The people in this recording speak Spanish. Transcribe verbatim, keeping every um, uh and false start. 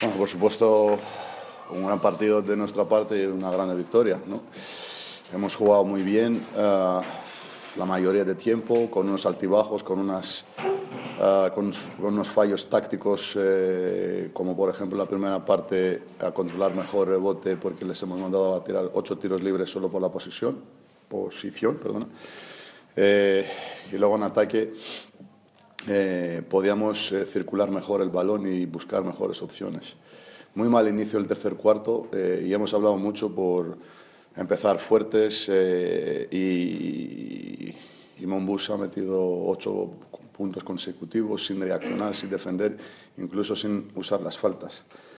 Bueno, por supuesto, un gran partido de nuestra parte y una gran victoria, ¿no? Hemos jugado muy bien uh, la mayoría de tiempo, con unos altibajos, con, unas, uh, con, con unos fallos tácticos, eh, como por ejemplo la primera parte a controlar mejor el rebote porque les hemos mandado a tirar ocho tiros libres solo por la posición, posición, perdona. Eh, y luego en ataque eh, podíamos eh, circular mejor el balón y buscar mejores opciones. Muy mal inicio del tercer cuarto eh, y hemos hablado mucho por empezar fuertes eh, y, y Monbus ha metido ocho puntos consecutivos sin reaccionar, sin defender, incluso sin usar las faltas.